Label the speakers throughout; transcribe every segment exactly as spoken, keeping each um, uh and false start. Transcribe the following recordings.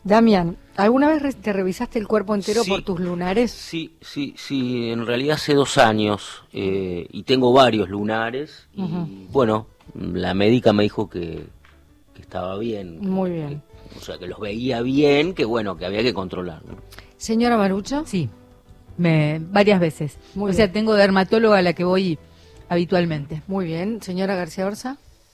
Speaker 1: Damián, ¿alguna vez te revisaste el cuerpo entero
Speaker 2: Sí,
Speaker 1: por tus lunares?
Speaker 2: sí, sí, sí, en realidad hace dos años eh, y tengo varios lunares y
Speaker 1: Ujú.
Speaker 2: bueno, la médica me dijo que, que estaba bien,
Speaker 1: Muy
Speaker 2: que,
Speaker 1: bien.
Speaker 2: que- o sea, que los veía bien, que bueno, que había que controlar, ¿no?
Speaker 1: Señora Marucho.
Speaker 3: Sí, me, varias veces.
Speaker 1: Muy
Speaker 3: o sea,
Speaker 1: bien.
Speaker 3: tengo dermatóloga a la que voy habitualmente.
Speaker 1: Muy bien. Señora García Orza.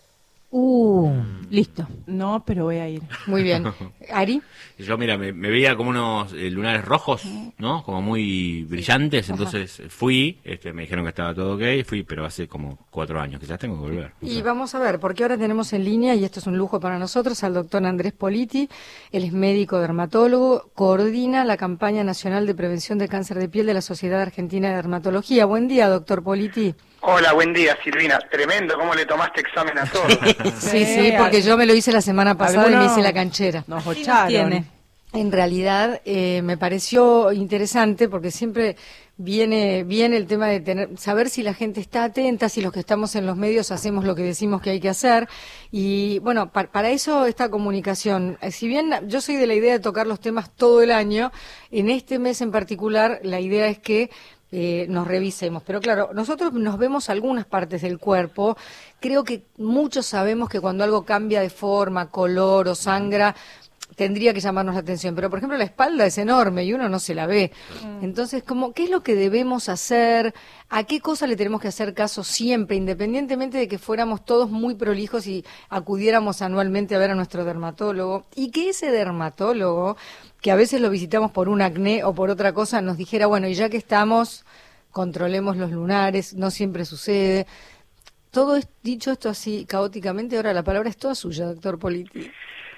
Speaker 3: Uh, listo.
Speaker 4: No, pero voy a ir.
Speaker 1: Muy bien. Ari.
Speaker 5: Yo, mira, me, me veía como unos eh, lunares rojos, ¿no? Como muy brillantes, entonces fui, este, me dijeron que estaba todo ok, fui, pero hace como cuatro años, quizás tengo que volver. no
Speaker 1: Y
Speaker 5: sé.
Speaker 1: vamos a ver, porque ahora tenemos en línea, y esto es un lujo para nosotros, al doctor Andrés Politi. Él es médico dermatólogo, coordina la campaña nacional de prevención de cáncer de piel de la Sociedad Argentina de Dermatología. Buen día, doctor Politi.
Speaker 6: Hola, buen día, Silvina. Tremendo, ¿cómo le tomaste examen a todos?
Speaker 1: Sí, sí, porque yo me lo hice la semana pasada y me
Speaker 4: Algunos
Speaker 1: hice la canchera.
Speaker 4: Nos
Speaker 3: Sí, nos
Speaker 4: bocharon.
Speaker 3: tiene.
Speaker 1: En realidad eh, me pareció interesante porque siempre viene viene el tema de tener saber si la gente está atenta, si los que estamos en los medios hacemos lo que decimos que hay que hacer. Y bueno, pa- para eso esta comunicación, eh, si bien yo soy de la idea de tocar los temas todo el año, en este mes en particular la idea es que eh, nos revisemos. Pero claro, nosotros nos vemos algunas partes del cuerpo. Creo que muchos sabemos que cuando algo cambia de forma, color o sangra, tendría que llamarnos la atención. Pero, por ejemplo, la espalda es enorme y uno no se la ve. Entonces, como, ¿qué es lo que debemos hacer? ¿A qué cosa le tenemos que hacer caso siempre, independientemente de que fuéramos todos muy prolijos y acudiéramos anualmente a ver a nuestro dermatólogo? Y que ese dermatólogo, que a veces lo visitamos por un acné o por otra cosa, nos dijera, bueno, y ya que estamos, controlemos los lunares, no siempre sucede. Todo es, dicho esto así caóticamente, ahora la palabra es toda suya, doctor Politi.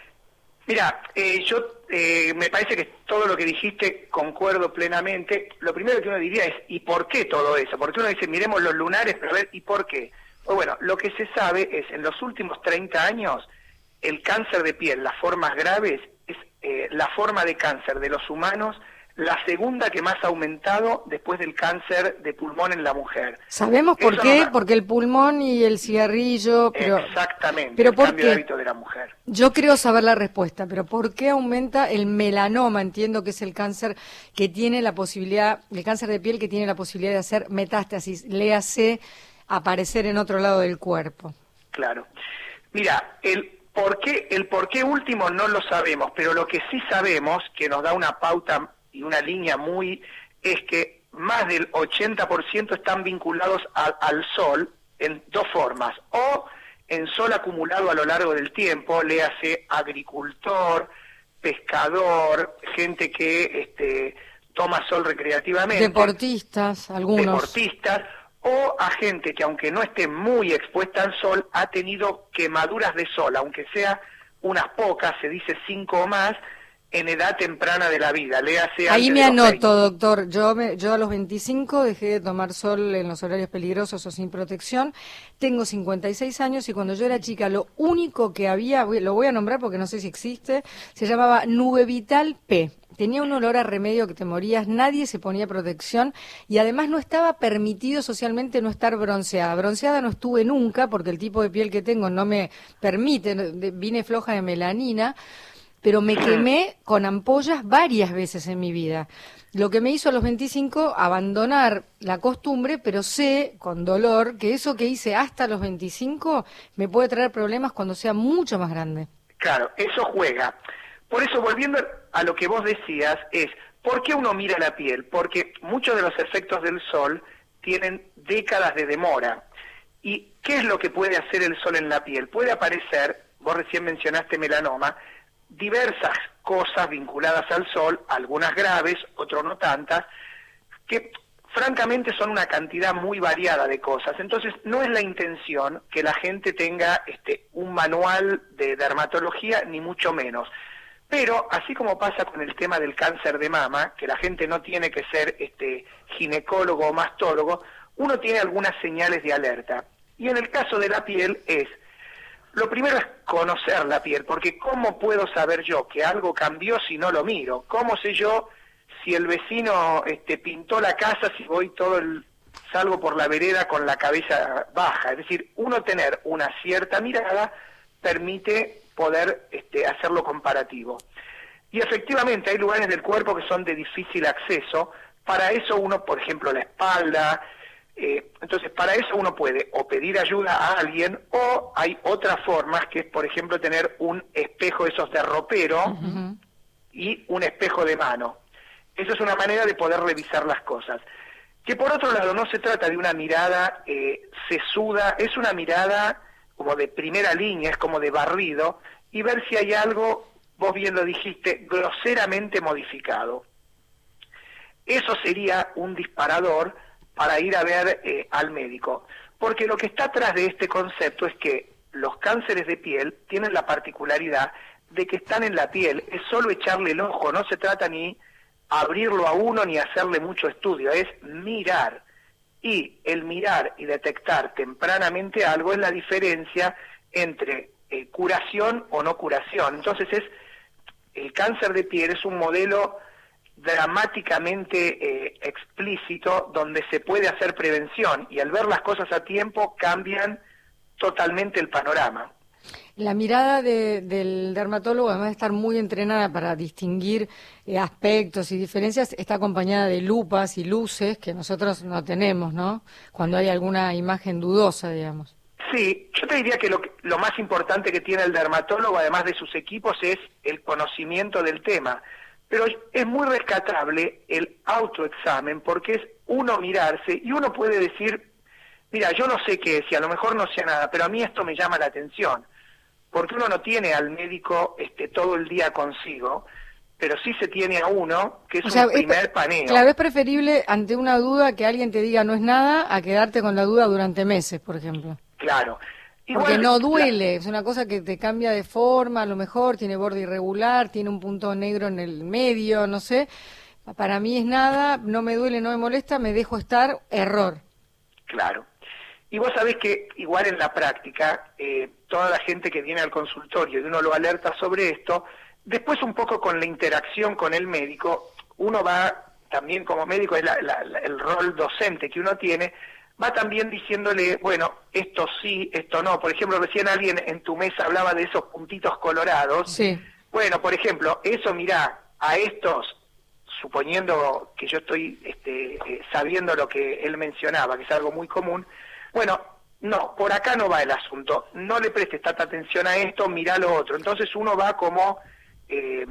Speaker 6: Mira, eh, yo eh, me parece que todo lo que dijiste concuerdo plenamente. Lo primero que uno diría es, ¿y por qué todo eso? Porque uno dice, miremos los lunares, pero a ver, ¿y por qué? Pues bueno, lo que se sabe es, en los últimos treinta años, el cáncer de piel, las formas graves, es eh, la forma de cáncer de los humanos, la segunda que más ha aumentado después del cáncer de pulmón en la mujer.
Speaker 1: ¿Sabemos por
Speaker 6: Eso
Speaker 1: qué?
Speaker 6: no da-
Speaker 1: Porque el pulmón y el cigarrillo, pero
Speaker 6: Exactamente,
Speaker 1: pero
Speaker 6: el
Speaker 1: ¿por
Speaker 6: cambio
Speaker 1: qué?
Speaker 6: de hábito de la mujer.
Speaker 1: Yo creo saber la respuesta, pero ¿por qué aumenta el melanoma? Entiendo que es el cáncer que tiene la posibilidad, el cáncer de piel que tiene la posibilidad de hacer metástasis, léase aparecer en otro lado del cuerpo.
Speaker 6: Claro. Mira, el por qué, el por qué último no lo sabemos, pero lo que sí sabemos, que nos da una pauta y una línea muy, es que más del ochenta por ciento están vinculados a- al sol en dos formas, o en sol acumulado a lo largo del tiempo, léase agricultor, pescador, gente que este, toma sol recreativamente,
Speaker 1: Deportistas, algunos.
Speaker 6: deportistas, o a gente que aunque no esté muy expuesta al sol, ha tenido quemaduras de sol, aunque sea unas pocas, se dice cinco o más, en edad temprana de la vida. Léase
Speaker 1: Ahí
Speaker 6: antes
Speaker 1: me
Speaker 6: de los
Speaker 1: anoto,
Speaker 6: veinte.
Speaker 1: doctor. Yo, me, yo a los veinticinco dejé de tomar sol en los horarios peligrosos o sin protección. Tengo cincuenta y seis años y cuando yo era chica lo único que había, voy- lo voy a nombrar porque no sé si existe, se llamaba Nube Vital P. Tenía un olor a remedio que te morías, nadie se ponía protección y además no estaba permitido socialmente no estar bronceada. Bronceada no estuve nunca porque el tipo de piel que tengo no me permite, de- vine floja de melanina, pero me quemé con ampollas varias veces en mi vida. Lo que me hizo a los veinticinco abandonar la costumbre, pero sé con dolor que eso que hice hasta los veinticinco me puede traer problemas cuando sea mucho más grande.
Speaker 6: Claro, eso juega. Por eso, volviendo a lo que vos decías, es, ¿por qué uno mira la piel? Porque muchos de los efectos del sol tienen décadas de demora. ¿Y qué es lo que puede hacer el sol en la piel? Puede aparecer, vos recién mencionaste melanoma, diversas cosas vinculadas al sol, algunas graves, otras no tantas, que francamente son una cantidad muy variada de cosas. Entonces, no es la intención que la gente tenga este, un manual de dermatología, ni mucho menos. Pero, así como pasa con el tema del cáncer de mama, que la gente no tiene que ser este, ginecólogo o mastólogo, uno tiene algunas señales de alerta. Y en el caso de la piel es, lo primero es conocer la piel, porque ¿cómo puedo saber yo que algo cambió si no lo miro? ¿Cómo sé yo si el vecino este, pintó la casa, si voy todo el, salgo por la vereda con la cabeza baja? Es decir, uno tener una cierta mirada permite poder este, hacerlo comparativo. Y efectivamente hay lugares del cuerpo que son de difícil acceso. Para eso uno, por ejemplo, la espalda, eh, entonces para eso uno puede o pedir ayuda a alguien, o hay otras formas, que es, por ejemplo, tener un espejo esos de ropero uh-huh. y un espejo de mano. Eso es una manera de poder revisar las cosas. Que por otro lado no se trata de una mirada eh, sesuda, es una mirada como de primera línea, es como de barrido, y ver si hay algo, vos bien lo dijiste, groseramente modificado. Eso sería un disparador para ir a ver eh, al médico, porque lo que está atrás de este concepto es que los cánceres de piel tienen la particularidad de que están en la piel, es solo echarle el ojo, no se trata ni abrirlo a uno ni hacerle mucho estudio, es mirar. Y el mirar y detectar tempranamente algo es la diferencia entre eh, curación o no curación. Entonces es el cáncer de piel es un modelo dramáticamente eh, explícito donde se puede hacer prevención, y al ver las cosas a tiempo cambian totalmente el panorama.
Speaker 1: La mirada de, del dermatólogo, además de estar muy entrenada para distinguir eh, aspectos y diferencias, está acompañada de lupas y luces que nosotros no tenemos, ¿no? Cuando hay alguna imagen dudosa, digamos.
Speaker 6: Sí, yo te diría que lo, lo más importante que tiene el dermatólogo, además de sus equipos, es el conocimiento del tema. Pero es muy rescatable el autoexamen, porque es uno mirarse y uno puede decir, mira, yo no sé qué es y a lo mejor no sé nada, pero a mí esto me llama la atención. Porque uno no tiene al médico este, todo el día consigo, pero sí se tiene a uno, que es o sea, un primer
Speaker 1: es,
Speaker 6: paneo.
Speaker 1: Claro, es preferible ante una duda que alguien te diga no es nada, a quedarte con la duda durante meses, por ejemplo.
Speaker 6: Claro. Igual,
Speaker 1: porque no duele,
Speaker 6: la...
Speaker 1: es una cosa que te cambia de forma, a lo mejor tiene borde irregular, tiene un punto negro en el medio, no sé. Para mí es nada, no me duele, no me molesta, me dejo estar, error.
Speaker 6: Claro. Y vos sabés que igual en la práctica, eh, toda la gente que viene al consultorio y uno lo alerta sobre esto, después un poco con la interacción con el médico, uno va también como médico, es la, la, la, el rol docente que uno tiene, va también diciéndole, bueno, esto sí, esto no. Por ejemplo, recién alguien en tu mesa hablaba de esos puntitos colorados.
Speaker 1: Sí.
Speaker 6: Bueno, por ejemplo, eso mirá, a estos, suponiendo que yo estoy este, eh, sabiendo lo que él mencionaba, que es algo muy común, bueno, no, por acá no va el asunto, no le prestes tanta atención a esto, mirá lo otro. Entonces uno va como eh,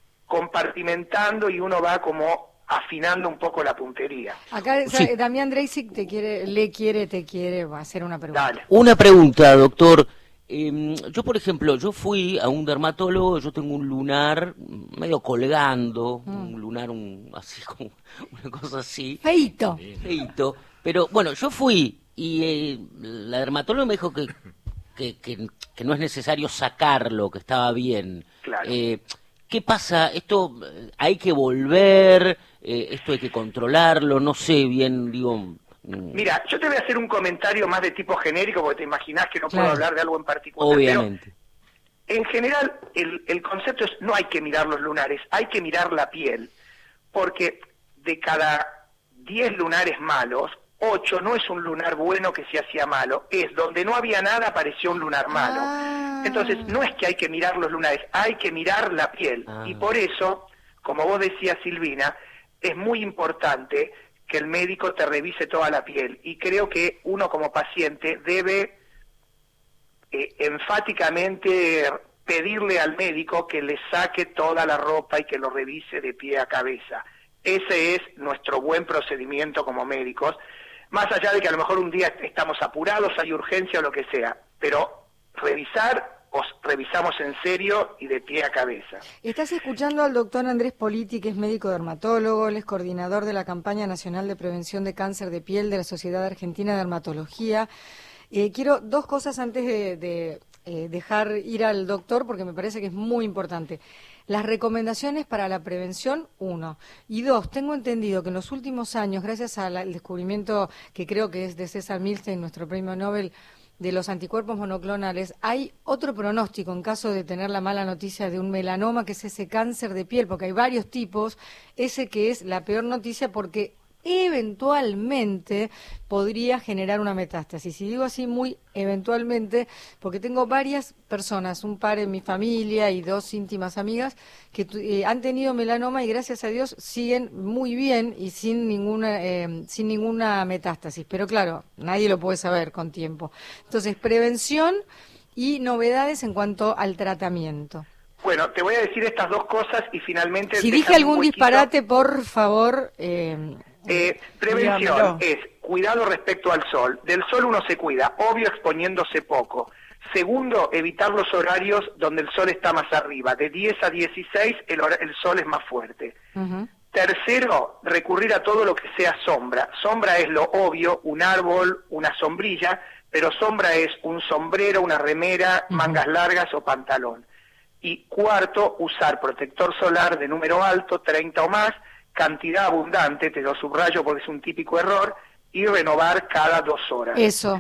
Speaker 6: compartimentando y uno va como afinando un poco la puntería.
Speaker 1: Acá
Speaker 2: Sí.
Speaker 1: Damián Dreisic te quiere, le quiere, te quiere va a hacer una pregunta.
Speaker 6: Dale.
Speaker 2: Una pregunta, doctor. Eh, yo, por ejemplo, yo fui a un dermatólogo, yo tengo un lunar medio colgando, mm. un lunar un, así como una cosa así.
Speaker 1: Feito.
Speaker 2: Feito. Pero bueno, yo fui y eh, la dermatóloga me dijo que, que, que, que no es necesario sacarlo, que estaba bien.
Speaker 6: Claro.
Speaker 2: Eh, ¿Qué pasa? ¿Esto hay que volver? Eh, ¿Esto hay que controlarlo? No sé bien, digo...
Speaker 6: Mira, yo te voy a hacer un comentario más de tipo genérico, porque te imaginás que no
Speaker 1: claro.
Speaker 6: puedo hablar de algo en particular.
Speaker 2: Obviamente.
Speaker 6: Pero en general, el, el concepto es no hay que mirar los lunares, hay que mirar la piel, porque de cada diez lunares malos, ocho no es un lunar bueno que se hacía malo, es donde no había nada apareció un lunar malo.
Speaker 1: Ah.
Speaker 6: Entonces, no es que hay que mirar los lunares, hay que mirar la piel.
Speaker 2: Ah.
Speaker 6: Y por eso, como vos decías, Silvina, es muy importante que el médico te revise toda la piel. Y creo que uno como paciente debe eh, enfáticamente pedirle al médico que le saque toda la ropa y que lo revise de pie a cabeza. Ese es nuestro buen procedimiento como médicos, más allá de que a lo mejor un día estamos apurados, hay urgencia o lo que sea, pero revisar, os revisamos en serio y de pie a cabeza.
Speaker 1: Estás escuchando al doctor Andrés Politi, que es médico dermatólogo, él es coordinador de la campaña nacional de prevención de cáncer de piel de la Sociedad Argentina de Dermatología. Eh, quiero dos cosas antes de, de eh, dejar ir al doctor, porque me parece que es muy importante. Las recomendaciones para la prevención, uno. Y dos, tengo entendido que en los últimos años, gracias al descubrimiento que creo que es de César Milstein, nuestro premio Nobel, de los anticuerpos monoclonales, hay otro pronóstico en caso de tener la mala noticia de un melanoma, que es ese cáncer de piel, porque hay varios tipos, ese que es la peor noticia porque eventualmente podría generar una metástasis. Y digo así muy eventualmente porque tengo varias personas, un par en mi familia y dos íntimas amigas que eh, han tenido melanoma y gracias a Dios siguen muy bien y sin ninguna eh, sin ninguna metástasis. Pero claro, nadie lo puede saber con tiempo. Entonces, prevención y novedades en cuanto al tratamiento.
Speaker 6: Bueno, te voy a decir estas dos cosas y finalmente...
Speaker 1: Si dije algún disparate, por favor... Eh,
Speaker 6: eh, prevención
Speaker 1: dígamelo.
Speaker 6: Es cuidado respecto al sol. Del sol uno se cuida, obvio exponiéndose poco. Segundo, evitar los horarios donde el sol está más arriba. De diez a dieciséis el, hora, el sol es más fuerte.
Speaker 1: Uh-huh.
Speaker 6: Tercero, recurrir a todo lo que sea sombra. Sombra es lo obvio, un árbol, una sombrilla, pero sombra es un sombrero, una remera, uh-huh. mangas largas o pantalón. Y cuarto, usar protector solar de número alto, treinta o más, cantidad abundante, te lo subrayo porque es un típico error, y renovar cada dos horas.
Speaker 1: Eso.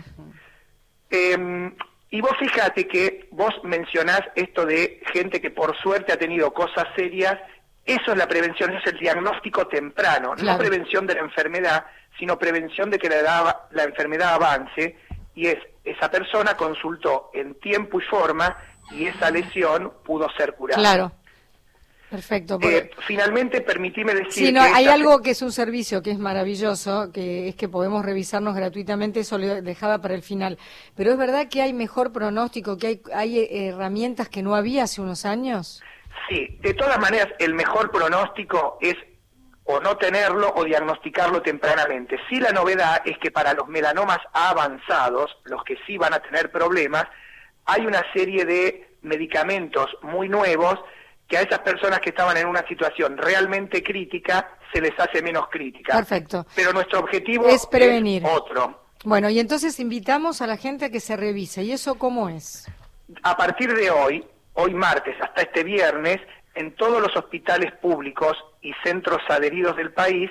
Speaker 6: Eh, y vos fíjate que vos mencionás esto de gente que por suerte ha tenido cosas serias, eso es la prevención, eso es el diagnóstico temprano, claro. No prevención de la enfermedad, sino prevención de que la, la enfermedad avance, y es, esa persona consultó en tiempo y forma, y esa lesión pudo ser curada.
Speaker 1: Claro. Perfecto. Porque...
Speaker 6: Eh, finalmente, permitime decir...
Speaker 1: Sí, no,
Speaker 6: que
Speaker 1: hay
Speaker 6: esta...
Speaker 1: algo que es un servicio que es maravilloso, que es que podemos revisarnos gratuitamente, eso lo dejaba para el final. Pero es verdad que hay mejor pronóstico, que hay, hay herramientas que no había hace unos años.
Speaker 6: Sí, de todas maneras, el mejor pronóstico es o no tenerlo o diagnosticarlo tempranamente. Sí, la novedad es que para los melanomas avanzados, los que sí van a tener problemas, hay una serie de medicamentos muy nuevos que a esas personas que estaban en una situación realmente crítica se les hace menos crítica.
Speaker 1: Perfecto.
Speaker 6: Pero nuestro objetivo
Speaker 1: es prevenir.
Speaker 6: Es otro.
Speaker 1: Bueno, y entonces invitamos a la gente a que se revise. ¿Y eso cómo es?
Speaker 6: A partir de hoy, hoy martes hasta este viernes, en todos los hospitales públicos y centros adheridos del país,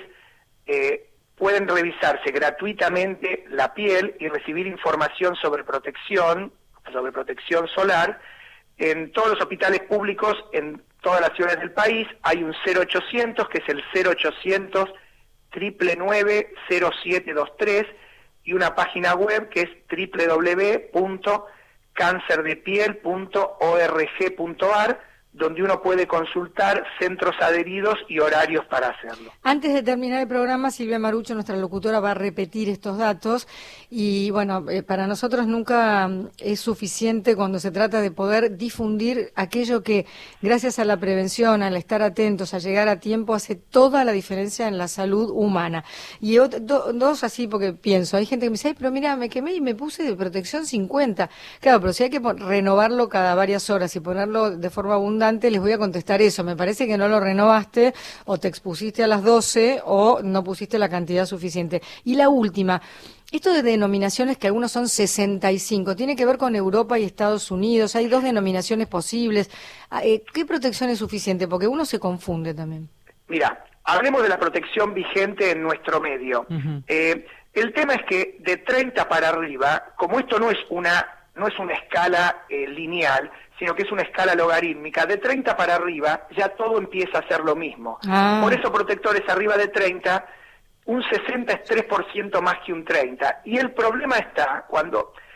Speaker 6: eh, pueden revisarse gratuitamente la piel y recibir información sobre protección, sobre protección solar. En todos los hospitales públicos, en todas las ciudades del país, hay un cero ochocientos, que es el cero ochocientos, nueve nueve nueve, cero siete dos tres, y una página web que es doble u doble u doble u punto cáncer de piel punto org punto a r, donde uno puede consultar centros adheridos y horarios para hacerlo.
Speaker 1: Antes de terminar el programa, Silvia Marucho, nuestra locutora, va a repetir estos datos y, bueno, eh, para nosotros nunca es suficiente cuando se trata de poder difundir aquello que, gracias a la prevención, al estar atentos, a llegar a tiempo, hace toda la diferencia en la salud humana. Y otro, do, dos así, porque pienso, hay gente que me dice, ay, pero mira, me quemé y me puse de protección cincuenta. Claro, pero si hay que renovarlo cada varias horas y ponerlo de forma abundante, les voy a contestar eso. Me parece que no lo renovaste o te expusiste a las doce o no pusiste la cantidad suficiente. Y la última, esto de denominaciones que algunos son sesenta y cinco, tiene que ver con Europa y Estados Unidos. Hay dos denominaciones posibles. ¿Qué protección es suficiente? Porque uno se confunde también.
Speaker 6: Mira, hablemos de la protección vigente en nuestro medio. Uh-huh. Eh, el tema es que de treinta para arriba, como esto no es una, no es una escala eh, lineal, sino que es una escala logarítmica, de treinta para arriba ya todo empieza a ser lo mismo. Ah. Por eso protectores arriba de treinta, un sesenta es tres por ciento más que un treinta. Y el problema está cuando